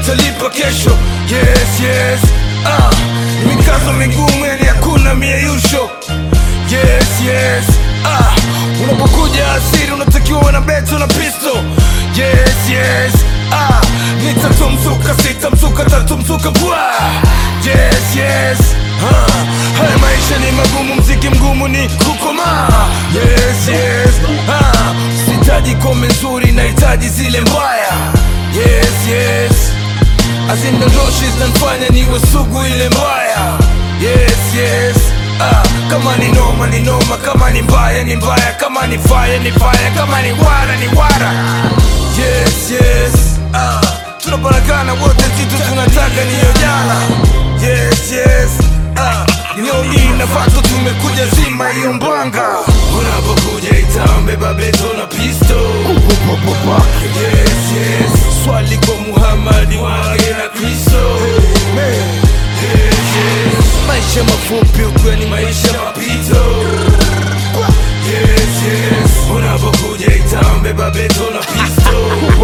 nitalipa kesho. Yes, yes, mikazo migumu yani hakuna mieyusho. Yes, yes, unapokuja asiri unatakiwa wana beto na pisto. Yes, yes, ni tatu mzuka, sita mzuka, tatu mzuka bwa. Yes, yes, haya maisha ni magumu, mziki mgumu ni kukoma. Yes, yes, sitaji kome nzuri, nahitaji zile mbaya. Yes, yes, azindondoshi zinanifanya niwe sugu ile mbaya. Yes, yes, kama ni noma ni noma, kama ni mbaya ni mbaya, kama ni fire ni fire, kama ni wara ni wara. Yes, yes, tunaparakana wote, kitu tunataka niyo jana. Yes, yes, leo hii nafatu tumekuja zima hiyo mbanga. Unapokuja itambe babeto na pisto. Yes, yes, swali kwa Muhammad wage na Kristo. Yes, yes, maisha mafupi ukweli maisha mapito. Yes, yes, unapokuja itambe babeto na pisto.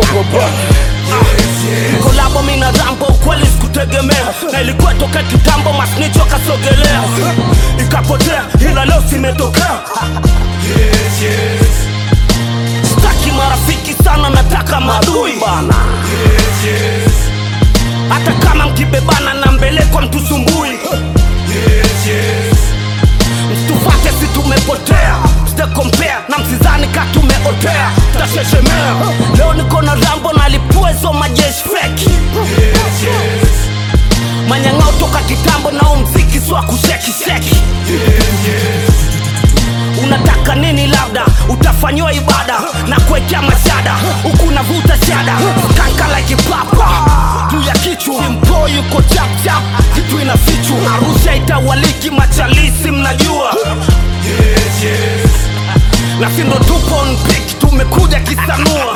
Yes, yes, kolabo mina Rambo kweli sikutegemea, na ilikuwa toka kitambo masnicho kasogelea, ikapotea ila leo simetokea. yes, yes, Sitaki marafiki sana, nataka madui bana. yes, yes, Hata kama mkibebana na mbele kwa mtu sumbui. yes, yes, Mtufate si tumepotea, msite compare na msizani ka tumeotea. Tasheshemea, leo niko na Rambo na lipuezo majeshi feki. yes, yes, Manyangao toka kitambo na mziki swa kusheki sheki. yes, yes, Unataka nini labda, utafanywa ibada na kuwekea mashada. Huku navuta shada, kanka like papa juu ya kichwa. Mpo yuko chap chap, kitu inafichwa. Arusha itawaliki machalisi mnajua. yes, yes, Na sindo tupo on peak, tumekuja kisanua.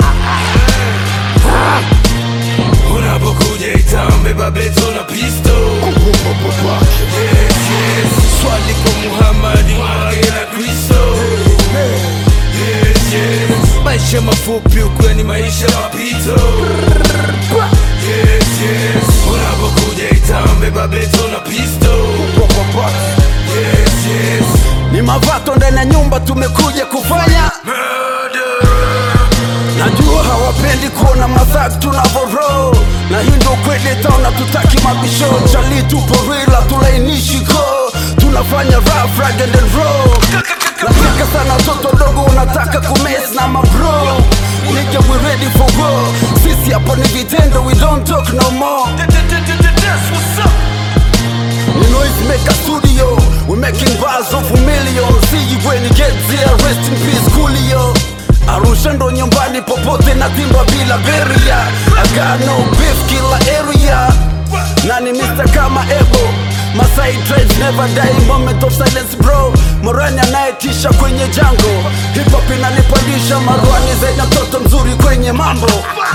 unapokuja itambe babeto na pisto. Yes, yes, swali kwa Muhammad wage na Kristo. Yes, yes, maisha mafupi ukweli maisha mapito. Yes, yes, unapokuja itambe babeto na pisto. Yes, yes, Ni mavato ndani ya nyumba tumekuja kufanya. murder. Najua hawapendi kuona madhaki tunavoro, na hii ndo kweli taona tutaki mabisho. Chali tupo real tulainishi ko, tunafanya rough rag and roll. Nataka sana toto dogo unataka kumes na mabro. Nigga we ready for war, sisi hapo ni vitendo, we don't talk no more. That's what's up. You know it's make a studio, we making bars of a million. See you when you get there, rest in peace Coolio. Arusha ndo nyumbani popote na timba bila beria. I got no beef kila area. Nani Mr. kama Ebo, Masai trades never die, moment of silence bro. Morani anayetisha kwenye jango, hip hop inanipandisha marwani zaidi na mtoto mzuri kwenye mambo.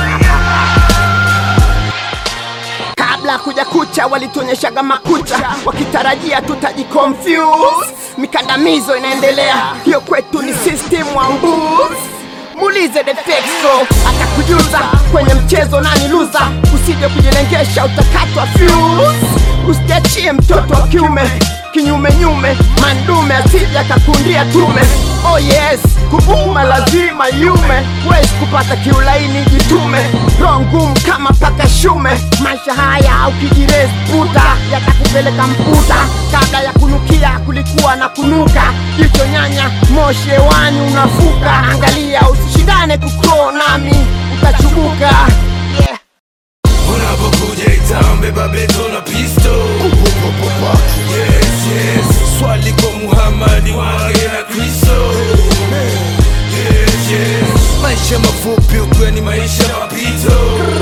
Kabla kuja kucha walituonyeshaga makucha, wakitarajia tutajiconfuse. Mikandamizo inaendelea, hiyo kwetu ni system wa mbuzi. Muulize the Texo atakujuza kwenye mchezo nani loser. Usije kujilengesha utakatwa fuse. Usiachie mtoto wa kiume kinyume nyume, mandume asije akakundia tume. Oh yes, kuuma lazima yume, wezi kupata kiulaini jitume. Roho ngumu kama paka shume, maisha haya ukijiresi puta yatakupeleka mputa. Kabla ya kunukia kulikuwa na kunuka, jicho nyanya moshi hewani unafuka. Angalia usishindane kukro nami utachubuka. Yeah. Unapokuja itambe babeto na pisto. Yes, yes, swali kwa Muhammad wage na Kristo. Yes, yes, maisha mafupi ukweli maisha mapito.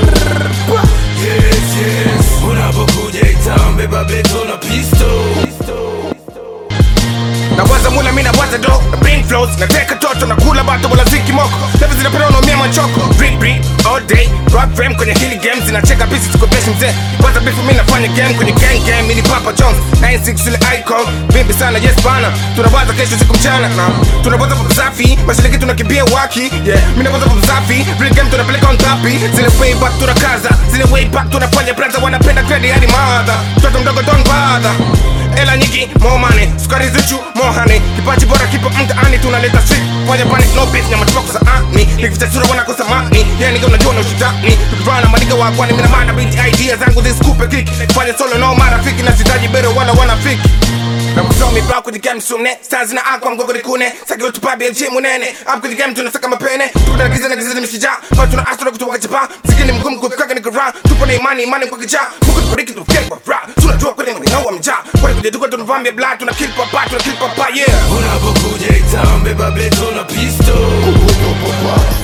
Yes, yes, unapokuja itambe babeto na pisto. Na waza mula mina waza do, brain flows. Na teka toto na kula bato wala ziki moko. Level zina perono mia machoko. Bring all day, rock frame kwenye hili game. Zina cheka pieces kwa beshi mzee. Waza bifu mina fanya game kwenye gang game. Mini Papa Jones, na 6 ile icon Vimbi sana yes bana Tunawaza kesho siku mchana Tunawaza kwa mzafi Mashaliki tunakimbia waki Yeah Minawaza kwa mzafi Real game tunapeleka on tapi Zile way back tunakaza Zile way back tunafanya brother Wanapenda credit hadi mother Toto mdogo don't bother Ela nyingi, more money Sukari zuchu, more honey Kipaji bora kipo mtaani Tunaleta street Fanya panic, no bitch Nyama chupako za ani Nikifita sura wanakosa mani Yeah nigga unajua na ushitani Tukivana maniga wakwani Mina mana binti idea zangu Ziskupe kiki Fanya solo no marafiki Na sitaji bero wala wanafiki Na kusomi pa kujigame sumne Stanzi na akwa mgogo nikune Saki utupabi ya jimu nene Apu kujigame tunasaka mapene Tupo na giza ni mshija Kwa tuna astro kutuwa kachapa Mzikini mgumu kukaka ni kura Tupo na imani kwa kicha Mungu tupariki tufikiri kwa fra Tunajua kweli mwenye hawa mja Kwa kuja tuko tunavambia bla Tuna kill papa yeah Unapokuja itambe babe tuna pisto